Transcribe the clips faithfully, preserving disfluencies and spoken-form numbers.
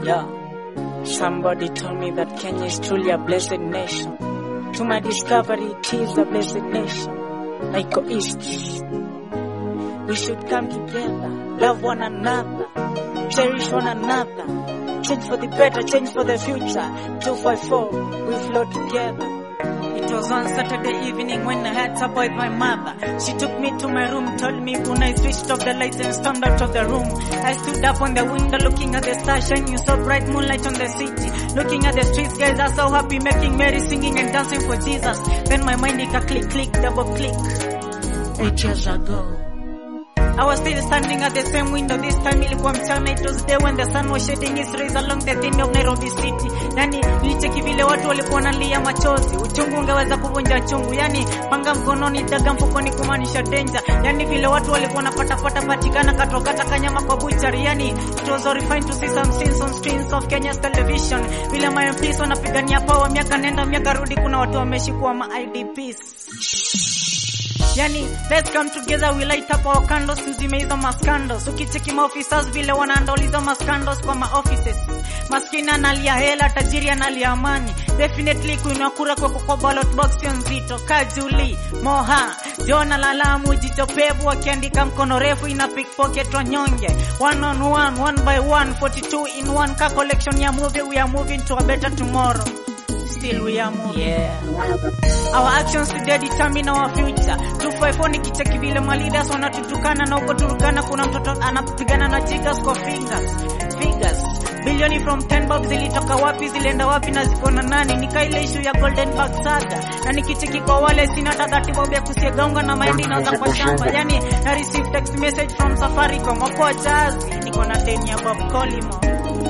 Yeah. Somebody told me that Kenya is truly a blessed nation. To my discovery, it is a blessed nation. Naiko East. We should come together, love one another, cherish one another, change for the better, change for the future. two five four, we flow together. It was one Saturday evening when I had supper with my mother. She took me to my room, told me when I switched off the lights and stormed out of the room. I stood up on the window looking at the stars shining so bright, moonlight on the city. Looking at the streets, guys are so happy, making merry, singing and dancing for Jesus. Then my mind it a click, click, double click. Eight years ago, I was still standing at the same window. This time ilikuwa mchana. It was day when the sun was shedding its rays along the thin of Nairobi city. Yani nilicheki vile watu walikuwa wanalia machozi. Uchungu ungeweza kuvunja chungu. Yani panga mkononi, daga mfukoni kumaanisha danger. Yani vile watu walikuwa wanapata pata patikana katokata kanyama kwa butchery. Yani it was horrifying to see some scenes on screens of Kenya's television. Vile my M Ps wanapigania power, miaka nenda miaka rudi, kuna watu wameshikwa ma I D Ps. Yani, let's come together, we light up our candles, tuzime hizo maskandos. Ukicheki maofficers vile wanaandoliza maskandos kwa maoffices. Maskini analia hela, tajiri analia amani. Definitely kuinua kura kwa kwa ballot box sio nzito. Kajuli, Moha, Jona Lalamu, Jicho Pevu wakiandika mkono refu ina pickpocket wanyonge. One on one, one by one, forty-two in one car collection ya movie. We are moving to a better tomorrow. Still we are moving. Yeah. Our actions today determine our future. two five four nikicheki vile ma leaders wanatutukana na uko Turkana kuna mtoto anapigana na jiggers kwa fingers. Figures. Bilioni from ten bob zilitoka wapi, zilienda wapi na ziko na nani? Nika ile issue ya Golden Bag Saga. Na nikicheki kwa wale sina hata thirty bob ya kusiegaunga na mahindi naanza kwa shamba. Yani na receive text message from Safaricom kwa jazz. Niko na deni ya Bob Colimo.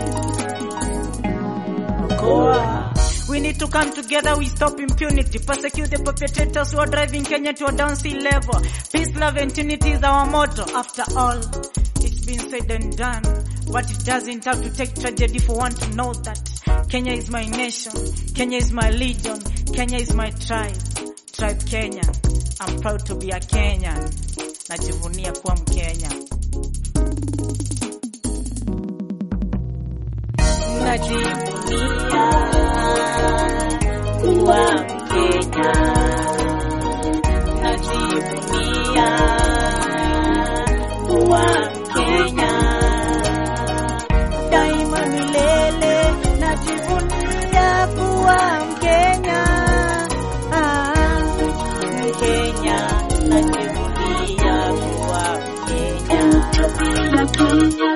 Goa. We need to come together, we stop impunity, persecute the perpetrators who are driving Kenya to a down sea level. Peace, love and unity is our motto. After all, it's been said and done, but it doesn't have to take tragedy for one to know that Kenya is my nation, Kenya is my legion, Kenya is my tribe, tribe Kenya. I'm proud to be a Kenyan, najivunia kuwa Mkenya. Najivunia kuwa Mkenya, najivunia kuwa Mkenya, daima milele najivunia kuwa Mkenya, ah, Mkenya, najivunia kuwa Mkenya.